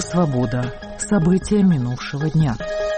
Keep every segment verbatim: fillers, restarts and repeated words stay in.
Свобода. События минувшего дня.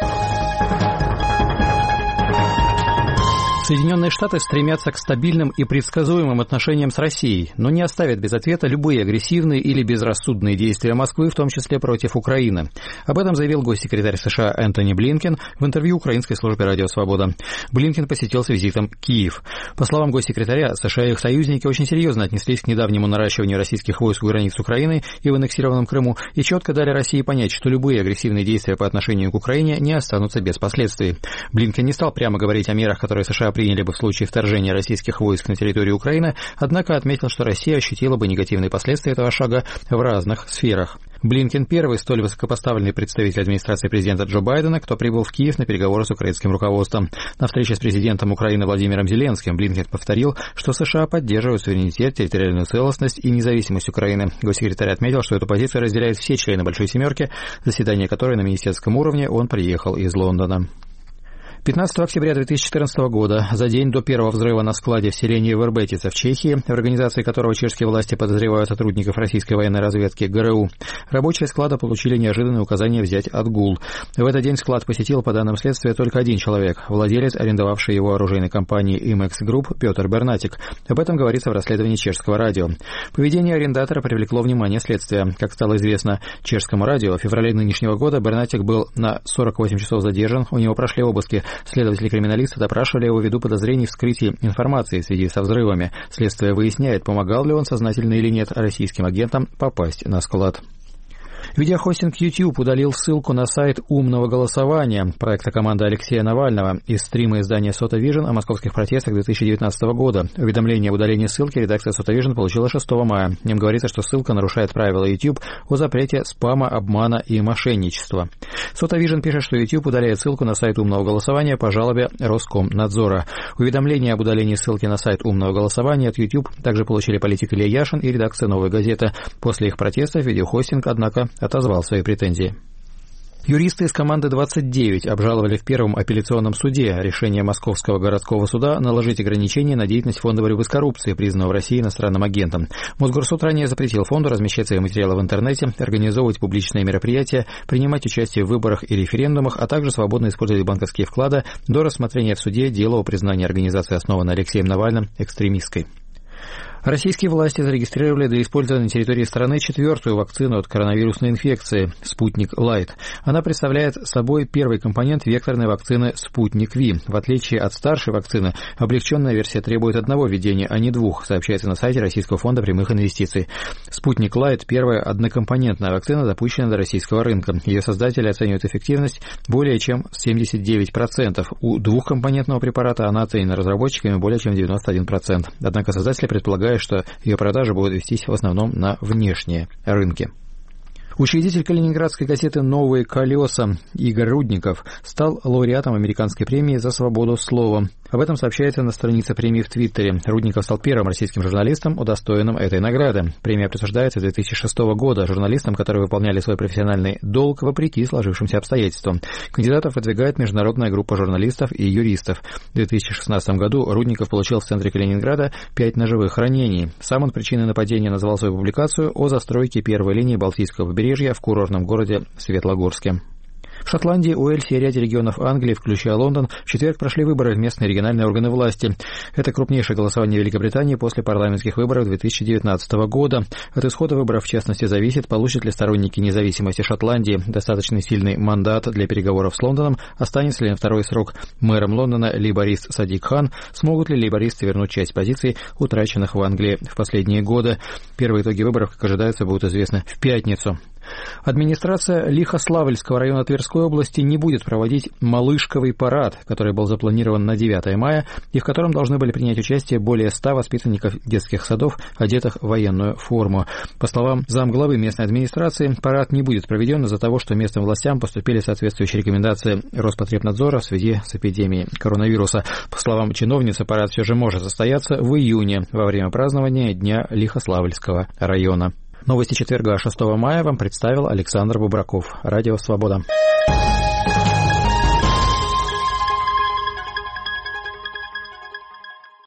Соединенные Штаты стремятся к стабильным и предсказуемым отношениям с Россией, но не оставят без ответа любые агрессивные или безрассудные действия Москвы, в том числе против Украины. Об этом заявил госсекретарь США Энтони Блинкен в интервью украинской службе «Радио Свобода». Блинкен посетил с визитом Киев. По словам госсекретаря, США и их союзники очень серьезно отнеслись к недавнему наращиванию российских войск у границ Украины и в аннексированном Крыму и четко дали России понять, что любые агрессивные действия по отношению к Украине не останутся без последствий. Блинкен не стал прямо говорить о мерах, которые США приняли бы в случае вторжения российских войск на территорию Украины, однако отметил, что Россия ощутила бы негативные последствия этого шага в разных сферах. Блинкен первый столь высокопоставленный представитель администрации президента Джо Байдена, кто прибыл в Киев на переговоры с украинским руководством. На встрече с президентом Украины Владимиром Зеленским Блинкен повторил, что США поддерживают суверенитет, территориальную целостность и независимость Украины. Госсекретарь отметил, что эту позицию разделяют все члены Большой Семерки, заседание которой на министерском уровне он приехал из Лондона. пятнадцатого октября две тысячи четырнадцатого года, за день до первого взрыва на складе в селении Вербетица в Чехии, в организации которого чешские власти подозревают сотрудников российской военной разведки ГРУ, рабочие склада получили неожиданное указание взять отгул. В этот день склад посетил, по данным следствия, только один человек, владелец, арендовавший его оружейной компании Imex Group Петр Бернатик. Об этом говорится в расследовании чешского радио. Поведение арендатора привлекло внимание следствия. Как стало известно чешскому радио, в феврале нынешнего года Бернатик был на сорок восемь часов задержан, у него прошли обыски. Следователи-криминалисты допрашивали его ввиду подозрений в вскрытии информации в связи со взрывами. Следствие выясняет, помогал ли он сознательно или нет российским агентам попасть на склад. Видеохостинг YouTube удалил ссылку на сайт умного голосования проекта команды Алексея Навального из стрима издания SotaVision о московских протестах две тысячи девятнадцатого года. Уведомление об удалении ссылки редакция SotaVision получила шестого мая. В нем говорится, что ссылка нарушает правила YouTube о запрете спама, обмана и мошенничества. SotaVision пишет, что YouTube удаляет ссылку на сайт умного голосования по жалобе Роскомнадзора. Уведомление об удалении ссылки на сайт умного голосования от YouTube также получили политик Илья Яшин и редакция «Новой газеты». После их протестов видеохостинг, однако, отозвал свои претензии. Юристы из команды двадцать девять обжаловали в Первом апелляционном суде решение Московского городского суда наложить ограничения на деятельность Фонда борьбы с коррупцией, признанного в России иностранным агентом. Мосгорсуд ранее запретил фонду размещать свои материалы в интернете, организовывать публичные мероприятия, принимать участие в выборах и референдумах, а также свободно использовать банковские вклады до рассмотрения в суде дела о признании организации, основанной Алексеем Навальным, экстремистской. Российские власти зарегистрировали для использования на территории страны четвертую вакцину от коронавирусной инфекции «Спутник Лайт». Она представляет собой первый компонент векторной вакцины «Спутник Ви». В отличие от старшей вакцины, облегченная версия требует одного введения, а не двух, сообщается на сайте Российского фонда прямых инвестиций. «Спутник Лайт» – первая однокомпонентная вакцина, запущенная до российского рынка. Ее создатели оценивают эффективность более чем семьдесят девять процентов. У двухкомпонентного препарата она оценена разработчиками более чем девяносто один процент. Однако создатели предполагают, что ее продажи будут вестись в основном на внешние рынки. Учредитель калининградской газеты «Новые колеса» Игорь Рудников стал лауреатом американской премии за свободу слова. Об этом сообщается на странице премии в Твиттере. Рудников стал первым российским журналистом, удостоенным этой награды. Премия присуждается с две тысячи шестого года журналистам, которые выполняли свой профессиональный долг вопреки сложившимся обстоятельствам. Кандидатов выдвигает международная группа журналистов и юристов. В две тысячи шестнадцатом году Рудников получил в центре Калининграда пять ножевых ранений. Сам он причиной нападения назвал свою публикацию о застройке первой линии Балтийского побережья в курортном городе Светлогорске. В Шотландии, Уэльсе и ряде регионов Англии, включая Лондон, в четверг прошли выборы в местные региональные органы власти. Это крупнейшее голосование Великобритании после парламентских выборов две тысячи девятнадцатого года. От исхода выборов, в частности, зависит, получат ли сторонники независимости Шотландии достаточно сильный мандат для переговоров с Лондоном, останется ли на второй срок мэром Лондона лейборист Садик Хан, смогут ли лейбористы вернуть часть позиций, утраченных в Англии в последние годы. Первые итоги выборов, как ожидается, будут известны в пятницу. Администрация Лихославльского района Тверской области не будет проводить «Малышковый парад», который был запланирован на девятое мая, и в котором должны были принять участие более ста воспитанников детских садов, одетых в военную форму. По словам замглавы местной администрации, парад не будет проведен из-за того, что местным властям поступили соответствующие рекомендации Роспотребнадзора в связи с эпидемией коронавируса. По словам чиновницы, парад все же может состояться в июне, во время празднования Дня Лихославльского района. Новости четверга, шестого мая, вам представил Александр Бубраков. Радио «Свобода».